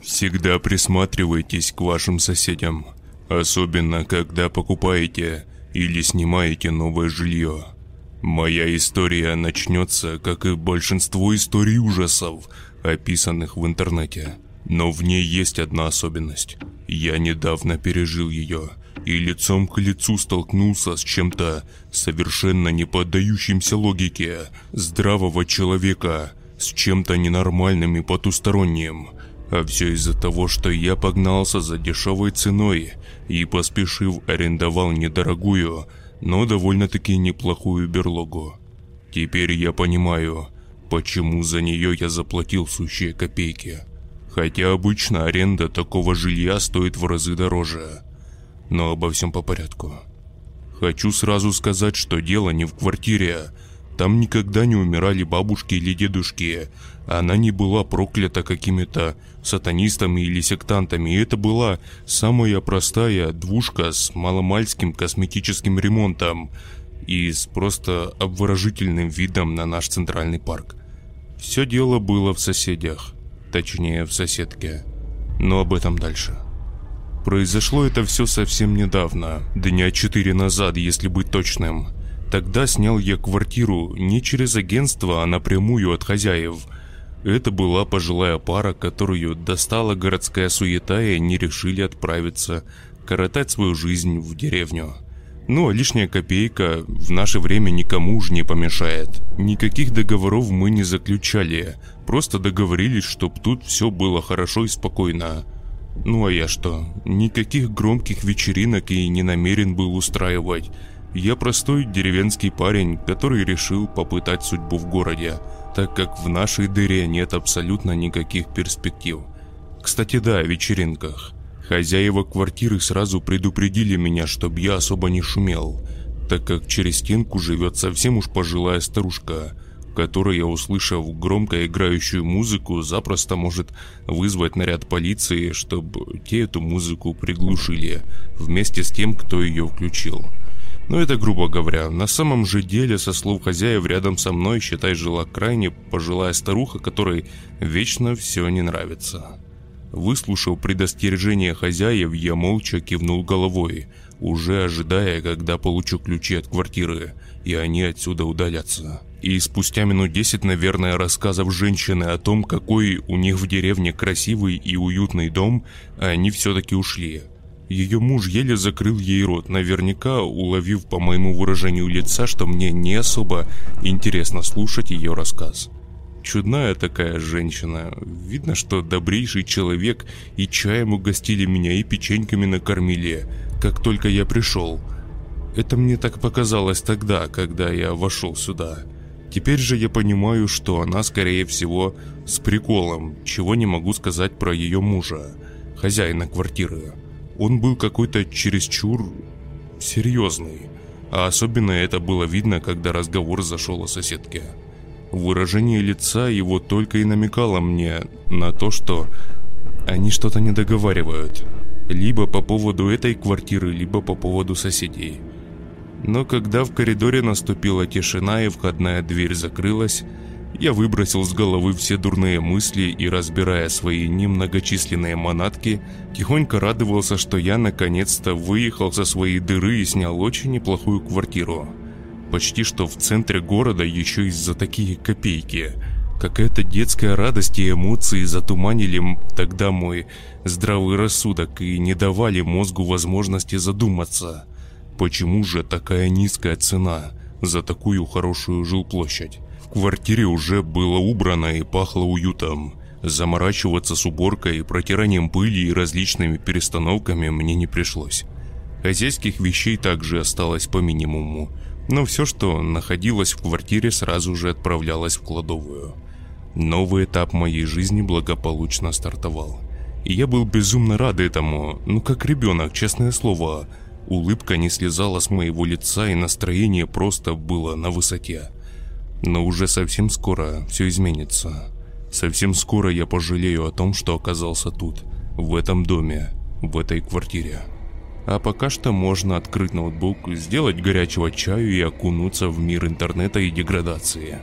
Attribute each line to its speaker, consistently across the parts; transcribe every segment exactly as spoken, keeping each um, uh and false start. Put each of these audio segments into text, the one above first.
Speaker 1: Всегда присматривайтесь к вашим соседям, особенно когда покупаете или снимаете новое жилье. Моя история начнется, как и большинство историй ужасов, описанных в интернете. Но в ней есть одна особенность. Я недавно пережил ее и лицом к лицу столкнулся с чем-то совершенно не поддающимся логике здравого человека, с чем-то ненормальным и потусторонним. А все из-за того, что я погнался за дешевой ценой и, поспешив, арендовал недорогую, но довольно-таки неплохую берлогу. Теперь я понимаю, почему за нее я заплатил сущие копейки. Хотя обычно аренда такого жилья стоит в разы дороже. Но обо всем по порядку. Хочу сразу сказать, что дело не в квартире. Там никогда не умирали бабушки или дедушки. Она не была проклята какими-то сатанистами или сектантами. Это была самая простая двушка с маломальским косметическим ремонтом и с просто обворожительным видом на наш центральный парк. Все дело было в соседях, точнее в соседке. Но об этом дальше. Произошло это все совсем недавно, дня четыре назад, если быть точным. Тогда снял я квартиру не через агентство, а напрямую от хозяев. Это была пожилая пара, которую достала городская суета, и они решили отправиться коротать свою жизнь в деревню. Ну а лишняя копейка в наше время никому уж не помешает. Никаких договоров мы не заключали, просто договорились, чтоб тут все было хорошо и спокойно. Ну а я что, никаких громких вечеринок и не намерен был устраивать. Я простой деревенский парень, который решил попытать судьбу в городе, так как в нашей дыре нет абсолютно никаких перспектив. Кстати, да, о вечеринках. Хозяева квартиры сразу предупредили меня, чтобы я особо не шумел, так как через стенку живет совсем уж пожилая старушка, которая, услышав громко играющую музыку, запросто может вызвать наряд полиции, чтобы те эту музыку приглушили вместе с тем, кто ее включил. Но это грубо говоря. На самом же деле, со слов хозяев, рядом со мной, считай, жила крайне пожилая старуха, которой вечно все не нравится. Выслушав предостережение хозяев, я молча кивнул головой, уже ожидая, когда получу ключи от квартиры, и они отсюда удалятся. И спустя минут десять, наверное, рассказов женщины о том, какой у них в деревне красивый и уютный дом, они все-таки ушли. Ее муж еле закрыл ей рот, наверняка уловив по моему выражению лица, что мне не особо интересно слушать ее рассказ. Чудная такая женщина. Видно, что добрейший человек, и чаем угостили меня, и печеньками накормили, как только я пришел. Это мне так показалось тогда, когда я вошел сюда. Теперь же я понимаю, что она, скорее всего, с приколом, чего не могу сказать про ее мужа, хозяина квартиры. Он был какой-то чересчур серьезный, а особенно это было видно, когда разговор зашел о соседке. Выражение лица его только и намекало мне на то, что они что-то не договаривают, либо по поводу этой квартиры, либо по поводу соседей. Но когда в коридоре наступила тишина и входная дверь закрылась, я выбросил с головы все дурные мысли и, разбирая свои немногочисленные манатки, тихонько радовался, что я наконец-то выехал со своей дыры и снял очень неплохую квартиру. Почти что в центре города, еще и за такие копейки. Какая-то детская радость и эмоции затуманили тогда мой здравый рассудок и не давали мозгу возможности задуматься, почему же такая низкая цена за такую хорошую жилплощадь. В квартире уже было убрано и пахло уютом. Заморачиваться с уборкой, протиранием пыли и различными перестановками мне не пришлось. Хозяйских вещей также осталось по минимуму, но все, что находилось в квартире, сразу же отправлялось в кладовую. Новый этап моей жизни благополучно стартовал. И я был безумно рад этому, ну как ребенок, честное слово. Улыбка не слезала с моего лица, и настроение просто было на высоте. Но уже совсем скоро все изменится. Совсем скоро я пожалею о том, что оказался тут, в этом доме, в этой квартире. А пока что можно открыть ноутбук, сделать горячего чаю и окунуться в мир интернета и деградации.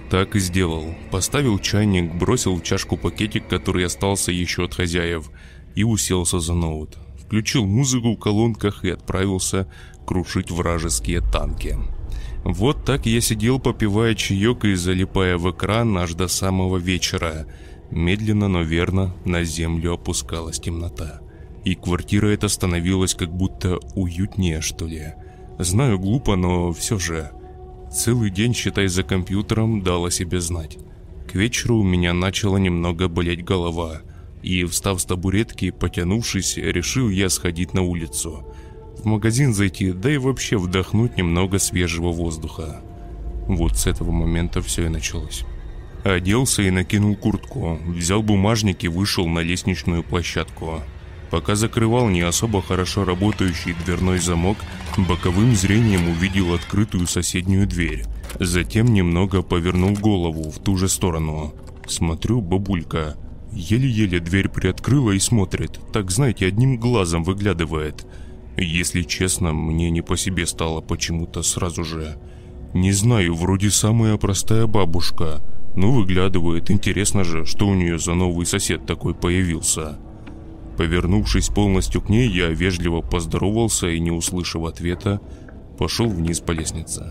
Speaker 1: Так и сделал. Поставил чайник, бросил в чашку пакетик, который остался еще от хозяев, и уселся за ноут. Включил музыку в колонках и отправился крушить вражеские танки. Вот так я сидел, попивая чаек и залипая в экран аж до самого вечера. Медленно, но верно на землю опускалась темнота. И квартира эта становилась как будто уютнее, что ли. Знаю, глупо, но все же. Целый день, считай, за компьютером дал о себе знать. К вечеру у меня начала немного болеть голова. И, встав с табуретки, потянувшись, решил я сходить на улицу. В магазин зайти, да и вообще вдохнуть немного свежего воздуха. Вот с этого момента все и началось. Оделся и накинул куртку, взял бумажник и вышел на лестничную площадку. Пока закрывал не особо хорошо работающий дверной замок, боковым зрением увидел открытую соседнюю дверь. Затем немного повернул голову в ту же сторону. Смотрю, бабулька еле-еле дверь приоткрыла и смотрит, так знаете, одним глазом выглядывает. Если честно, мне не по себе стало почему-то сразу же. Не знаю, вроде самая простая бабушка, но выглядывает. Интересно же, что у нее за новый сосед такой появился. Повернувшись полностью к ней, я вежливо поздоровался и, не услышав ответа, пошел вниз по лестнице.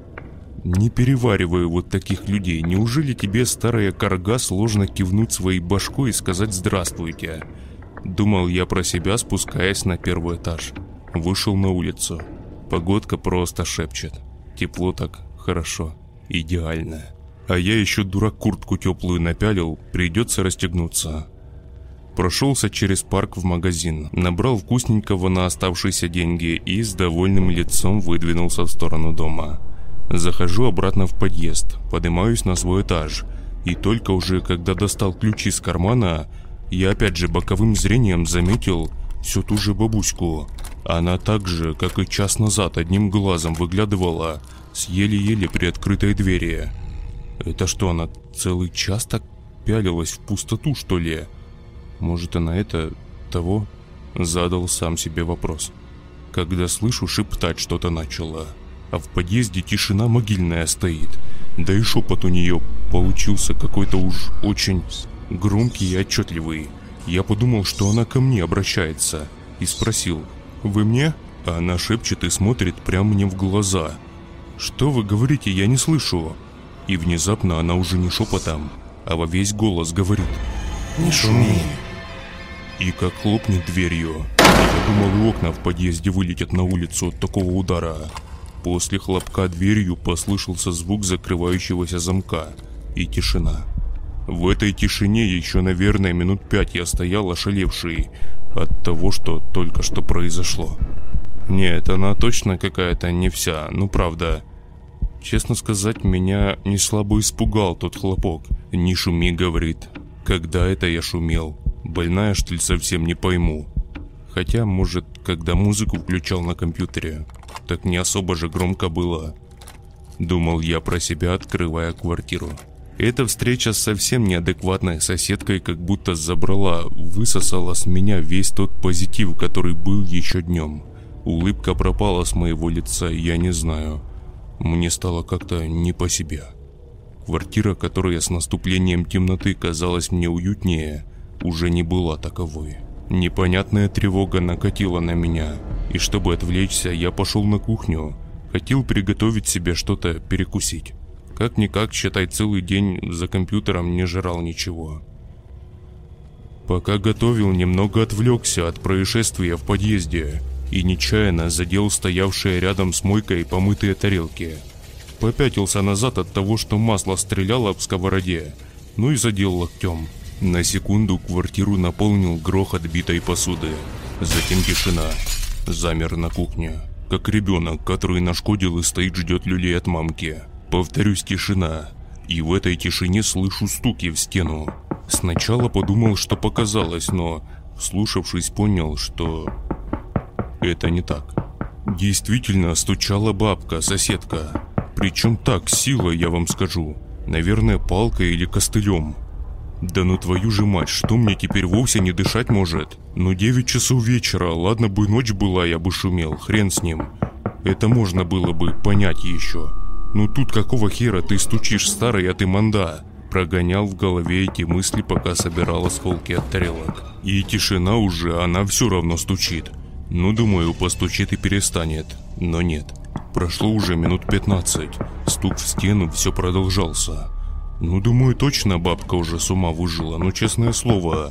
Speaker 1: Не перевариваю вот таких людей. Неужели тебе, старая карга, сложно кивнуть своей башкой и сказать «здравствуйте»? Думал я про себя, спускаясь на первый этаж. Вышел на улицу. Погодка просто шепчет. Тепло так, хорошо, идеально. А я еще, дурак, куртку теплую напялил, придется расстегнуться. Прошелся через парк в магазин, набрал вкусненького на оставшиеся деньги и с довольным лицом выдвинулся в сторону дома. Захожу обратно в подъезд, поднимаюсь на свой этаж, и только уже когда достал ключи из кармана, я опять же боковым зрением заметил всю ту же бабуську. Она так же, как и час назад, одним глазом выглядывала с еле-еле приоткрытой двери. Это что, она целый час так пялилась в пустоту, что ли? Может, она это... того? Задал сам себе вопрос. Когда слышу, шептать что-то начала. А в подъезде тишина могильная стоит. Да и шепот у нее получился какой-то уж очень громкий и отчетливый. Я подумал, что она ко мне обращается, и спросил: «Вы мне?» А она шепчет и смотрит прямо мне в глаза. «Что вы говорите? Я не слышу». И внезапно она уже не шепотом, а во весь голос говорит: «Не шуми». И как хлопнет дверью. Я думал, и окна в подъезде вылетят на улицу от такого удара. После хлопка дверью послышался звук закрывающегося замка и тишина. В этой тишине еще, наверное, минут пять я стоял ошалевший от того, что только что произошло. Нет, она точно какая-то не вся, ну правда. Честно сказать, меня не слабо испугал тот хлопок. «Не шуми», говорит. Когда это я шумел? Больная, что ли, совсем не пойму. Хотя, может, когда музыку включал на компьютере, так не особо же громко было. Думал я про себя, открывая квартиру. Эта встреча с совсем неадекватной соседкой как будто забрала, высосала с меня весь тот позитив, который был еще днем. Улыбка пропала с моего лица, я не знаю. Мне стало как-то не по себе. Квартира, которая с наступлением темноты казалась мне уютнее, уже не была таковой. Непонятная тревога накатила на меня, и чтобы отвлечься, я пошел на кухню. Хотел приготовить себе что-то перекусить. Как-никак, считай, целый день за компьютером не жрал ничего. Пока готовил, немного отвлекся от происшествия в подъезде и нечаянно задел стоявшие рядом с мойкой помытые тарелки. Попятился назад от того, что масло стреляло в сковороде, ну и задел локтем. На секунду квартиру наполнил грохот битой посуды. Затем тишина. Замер на кухне, как ребенок, который нашкодил и стоит, ждет люлей от мамки. Повторюсь, тишина. И в этой тишине слышу стуки в стену. Сначала подумал, что показалось, но, вслушавшись, понял, что это не так. Действительно стучала бабка, соседка. Причем так, силой, я вам скажу. Наверное, палкой или костылем. Да ну твою же мать, что мне теперь вовсе не дышать может? Ну девять часов вечера, ладно бы ночь была, я бы шумел, хрен с ним. Это можно было бы понять еще. Ну тут какого хера ты стучишь, старый, а ты манда? Прогонял в голове эти мысли, пока собирал осколки от тарелок. И тишина уже, она все равно стучит. Ну, думаю, постучит и перестанет. Но нет. Прошло уже минут пятнадцать. Стук в стену все продолжался. Ну, думаю, точно бабка уже с ума выжила, но честное слово.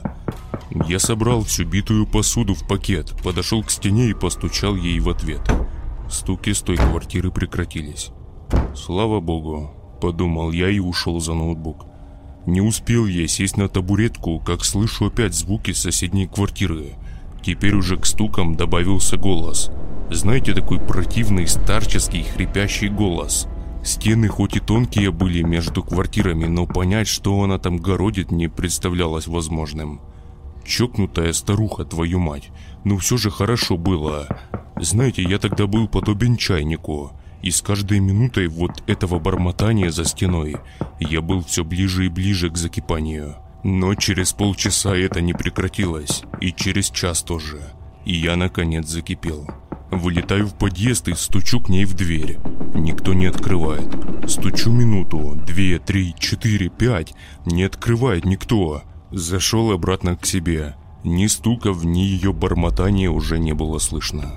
Speaker 1: Я собрал всю битую посуду в пакет, подошел к стене и постучал ей в ответ. Стуки с той квартиры прекратились. Слава богу, подумал я и ушел за ноутбук. Не успел я сесть на табуретку, как слышу опять звуки соседней квартиры. Теперь уже к стукам добавился голос. Знаете, такой противный, старческий, хрипящий голос. Стены хоть и тонкие были между квартирами, но понять, что она там городит, не представлялось возможным. Чокнутая старуха, твою мать. Но все же хорошо было. Знаете, я тогда был подобен чайнику. И с каждой минутой вот этого бормотания за стеной я был все ближе и ближе к закипанию. Но через полчаса это не прекратилось. И через час тоже. И я наконец закипел. Вылетаю в подъезд и стучу к ней в дверь. Никто не открывает. Стучу минуту, две, три, четыре, пять. Не открывает никто. Зашел обратно к себе. Ни стуков, ни ее бормотания уже не было слышно.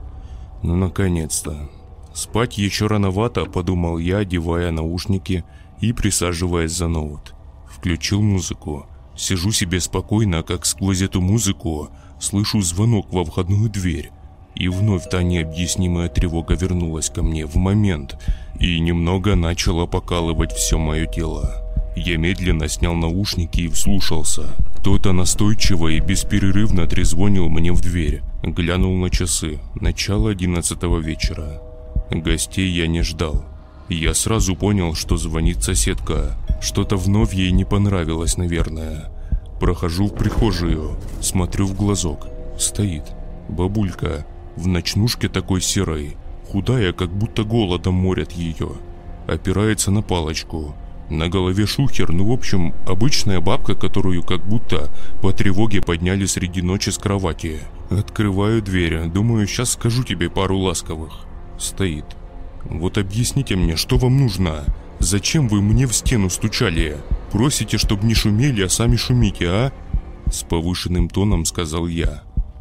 Speaker 1: Ну, наконец-то. Спать еще рановато, подумал я, одевая наушники и присаживаясь за ноут. Включил музыку. Сижу себе спокойно, как сквозь эту музыку слышу звонок во входную дверь. И вновь та необъяснимая тревога вернулась ко мне в момент и немного начала покалывать все мое тело. Я медленно снял наушники и вслушался. Кто-то настойчиво и бесперерывно трезвонил мне в дверь. Глянул на часы. Начало одиннадцатого вечера. Гостей я не ждал. Я сразу понял, что звонит соседка. Что-то вновь ей не понравилось, наверное. Прохожу в прихожую, смотрю в глазок. Стоит бабулька в ночнушке такой серой, худая, как будто голодом морят ее. Опирается на палочку. На голове шухер, ну в общем, обычная бабка, которую как будто по тревоге подняли среди ночи с кровати. Открываю дверь, думаю, сейчас скажу тебе пару ласковых. Стоит. Вот объясните мне, что вам нужно? Зачем вы мне в стену стучали? Просите, чтобы не шумели, а сами шумите, а? С повышенным тоном сказал я.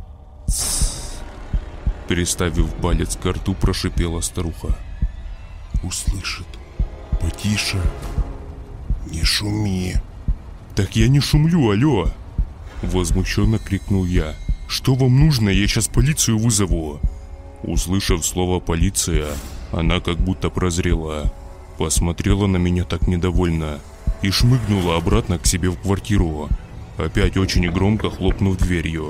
Speaker 1: Переставив палец к рту, прошипела старуха.
Speaker 2: Услышит. Потише. Не шуми.
Speaker 1: Так я не шумлю, алло. Возмущенно крикнул я. Что вам нужно? Я сейчас полицию вызову. Услышав слово «полиция», она как будто прозрела. Посмотрела на меня так недовольно и шмыгнула обратно к себе в квартиру, опять очень громко хлопнув дверью.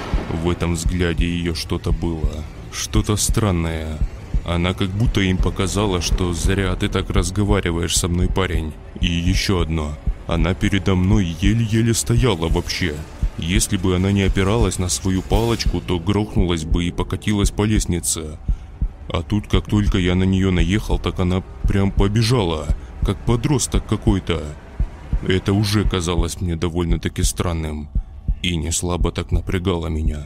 Speaker 1: В этом взгляде ее что-то было, что-то странное. Она как будто им показала, что зря ты так разговариваешь со мной, парень. И еще одно. Она передо мной еле-еле стояла вообще. Если бы она не опиралась на свою палочку, то грохнулась бы и покатилась по лестнице. А тут, как только я на нее наехал, так она прям побежала, как подросток какой-то. Это уже казалось мне довольно-таки странным и не слабо так напрягало меня.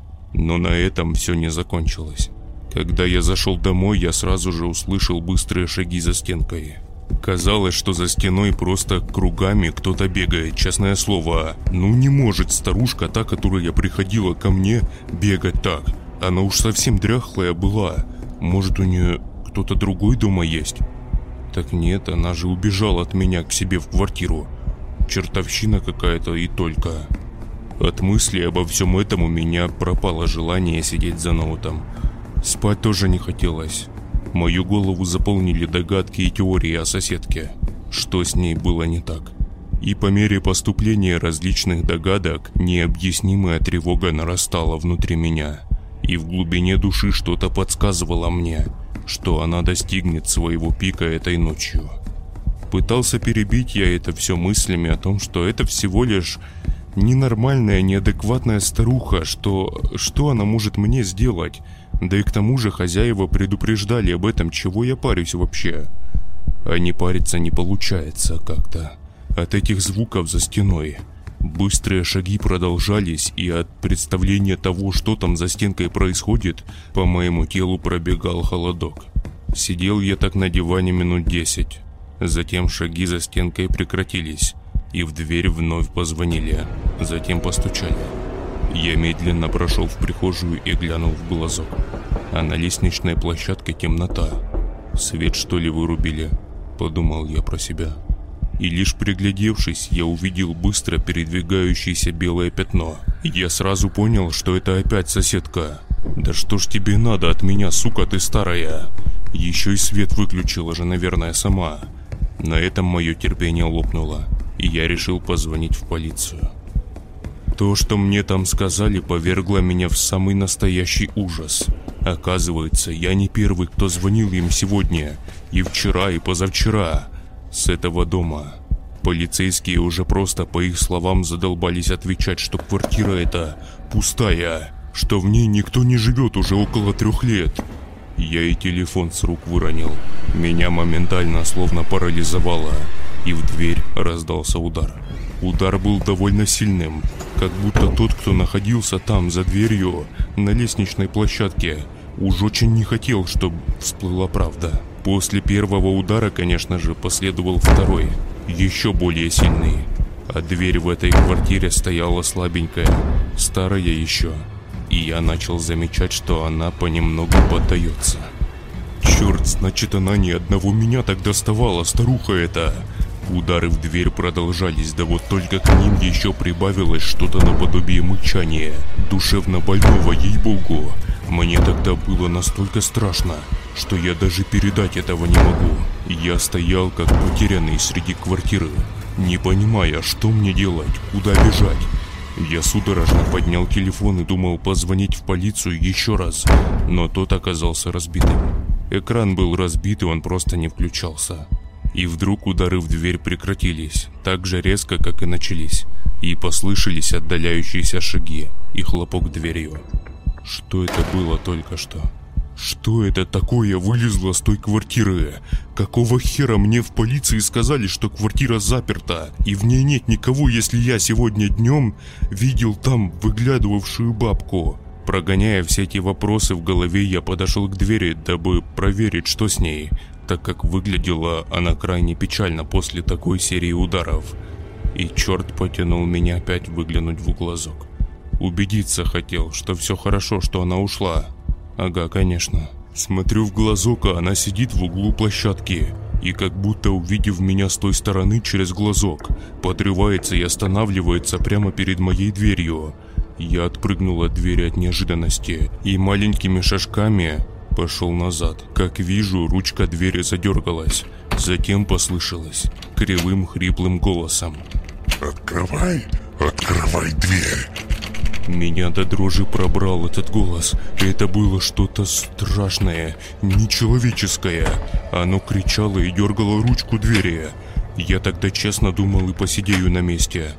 Speaker 1: Но на этом все не закончилось. Когда я зашел домой, я сразу же услышал быстрые шаги за стенкой. Казалось, что за стеной просто кругами кто-то бегает, честное слово. Ну не может старушка, та, которая приходила ко мне, бегать так. Она уж совсем дряхлая была. Может, у нее кто-то другой дома есть? Так нет, она же убежала от меня к себе в квартиру. Чертовщина какая-то и только. От мысли обо всем этом у меня пропало желание сидеть за ноутом. Спать тоже не хотелось. Мою голову заполнили догадки и теории о соседке. Что с ней было не так? И по мере поступления различных догадок необъяснимая тревога нарастала внутри меня. И в глубине души что-то подсказывало мне, что она достигнет своего пика этой ночью. Пытался перебить я это все мыслями о том, что это всего лишь ненормальная, неадекватная старуха, что, что она может мне сделать? Да и к тому же хозяева предупреждали об этом, чего я парюсь вообще. А не париться не получается как-то. От этих звуков за стеной быстрые шаги продолжались, и от представления того, что там за стенкой происходит, по моему телу пробегал холодок. Сидел я так на диване минут десять. Затем шаги за стенкой прекратились, и в дверь вновь позвонили, затем постучали. Я медленно прошел в прихожую и глянул в глазок. А на лестничной площадке темнота. Свет, что ли, вырубили? Подумал я про себя. И лишь приглядевшись, я увидел быстро передвигающееся белое пятно. Я сразу понял, что это опять соседка. Да что ж тебе надо от меня, сука ты старая? Еще и свет выключила же, наверное, сама. На этом мое терпение лопнуло, и я решил позвонить в полицию. То, что мне там сказали, повергло меня в самый настоящий ужас. Оказывается, я не первый, кто звонил им сегодня, и вчера, и позавчера. С этого дома. Полицейские уже просто по их словам задолбались отвечать, что квартира эта пустая, что в ней никто не живет уже около трех лет. Я и телефон с рук выронил. Меня моментально словно парализовало, и в дверь раздался удар. Удар был довольно сильным, как будто тот, кто находился там за дверью на лестничной площадке, уж очень не хотел, чтобы всплыла правда. После первого удара, конечно же, последовал второй, еще более сильный. А дверь в этой квартире стояла слабенькая, старая еще. И я начал замечать, что она понемногу поддается. Черт, значит, она ни одного меня так доставала, старуха эта. Удары в дверь продолжались, да вот только к ним еще прибавилось что-то наподобие мычания, душевно больного, ей-богу. Мне тогда было настолько страшно, что я даже передать этого не могу. Я стоял как потерянный среди квартиры, не понимая, что мне делать, куда бежать. Я судорожно поднял телефон и думал позвонить в полицию еще раз, но тот оказался разбитым. Экран был разбит, и он просто не включался. И вдруг удары в дверь прекратились, так же резко, как и начались, и послышались отдаляющиеся шаги и хлопок дверью. Что это было только что? Что это такое вылезло с той квартиры? Какого хера мне в полиции сказали, что квартира заперта, и в ней нет никого, если я сегодня днем видел там выглядывавшую бабку? Прогоняя все эти вопросы в голове, я подошел к двери, дабы проверить, что с ней, так как выглядела она крайне печально после такой серии ударов. И черт потянул меня опять выглянуть в глазок. Убедиться хотел, что все хорошо, что она ушла. Ага, конечно. Смотрю в глазок, а она сидит в углу площадки. И как будто увидев меня с той стороны через глазок, подрывается и останавливается прямо перед моей дверью. Я отпрыгнул от двери от неожиданности и маленькими шажками пошел назад. Как вижу, ручка двери задергалась. Затем послышалось кривым хриплым голосом:
Speaker 2: «Открывай, открывай дверь!»
Speaker 1: Меня до дрожи пробрал этот голос. Это было что-то страшное, нечеловеческое. Оно кричало и дергало ручку двери. Я тогда честно думал и посидею на месте.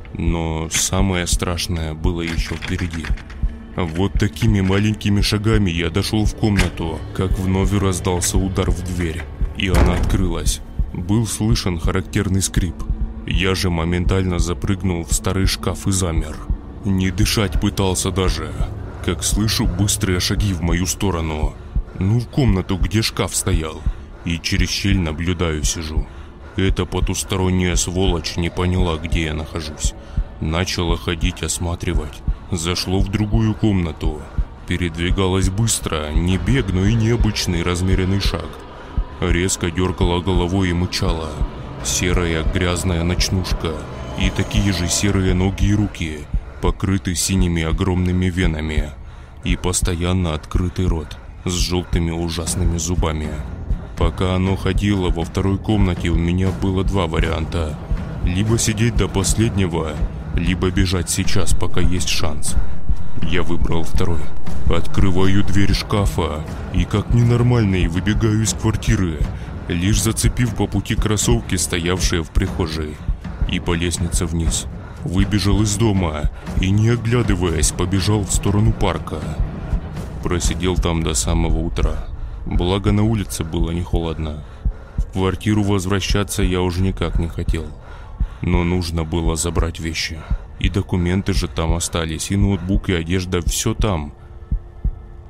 Speaker 1: Но самое страшное было еще впереди. Вот такими маленькими шагами я дошел в комнату, как вновь раздался удар в дверь, и она открылась. Был слышен характерный скрип. Я же моментально запрыгнул в старый шкаф и замер. Не дышать пытался даже, как слышу быстрые шаги в мою сторону. Ну, в комнату, где шкаф стоял, и через щель наблюдаю, сижу. Эта потусторонняя сволочь не поняла, где я нахожусь. Начала ходить, осматривать. Зашло в другую комнату. Передвигалась быстро, не бег, но и необычный размеренный шаг. Резко дергала головой и мычала. Серая грязная ночнушка и такие же серые ноги и руки, покрыты синими огромными венами, и постоянно открытый рот с желтыми ужасными зубами. Пока оно ходило во второй комнате, у меня было два варианта: либо сидеть до последнего, либо бежать сейчас, пока есть шанс. Я выбрал второй. Открываю дверь шкафа и как ненормальный выбегаю из квартиры, лишь зацепив по пути кроссовки, стоявшие в прихожей, и по лестнице вниз. Выбежал из дома и, не оглядываясь, побежал в сторону парка. Просидел там до самого утра. Благо на улице было не холодно. В квартиру возвращаться я уже никак не хотел. Но нужно было забрать вещи. И документы же там остались, и ноутбук, и одежда, все там.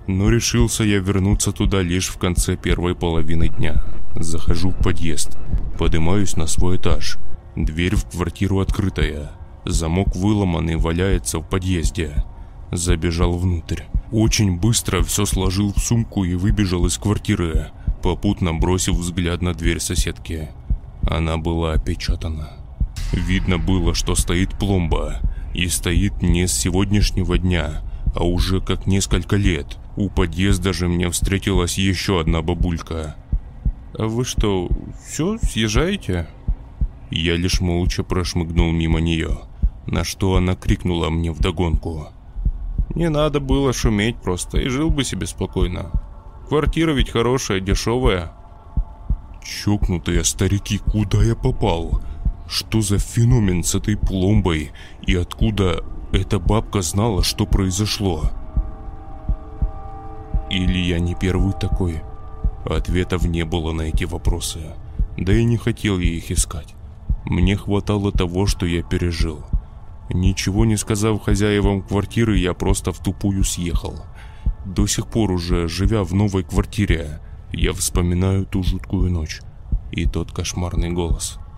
Speaker 1: Но решился я вернуться туда лишь в конце первой половины дня. Захожу в подъезд, поднимаюсь на свой этаж. Дверь в квартиру открытая. Замок выломанный валяется в подъезде. Забежал внутрь. Очень быстро все сложил в сумку и выбежал из квартиры, попутно бросив взгляд на дверь соседки. Она была опечатана. Видно было, что стоит пломба. И стоит не с сегодняшнего дня, а уже как несколько лет. У подъезда же мне встретилась еще одна бабулька. «А вы что, все, съезжаете?» Я лишь молча прошмыгнул мимо нее, на что она крикнула мне вдогонку: «Не надо было шуметь просто, и жил бы себе спокойно. Квартира ведь хорошая, дешевая». Чокнутые старики, куда я попал? Что за феномен с этой пломбой? И откуда эта бабка знала, что произошло? Или я не первый такой? Ответов не было на эти вопросы. Да и не хотел я их искать. Мне хватало того, что я пережил. Ничего не сказав хозяевам квартиры, я просто в тупую съехал. До сих пор уже, живя в новой квартире, я вспоминаю ту жуткую ночь и тот кошмарный голос.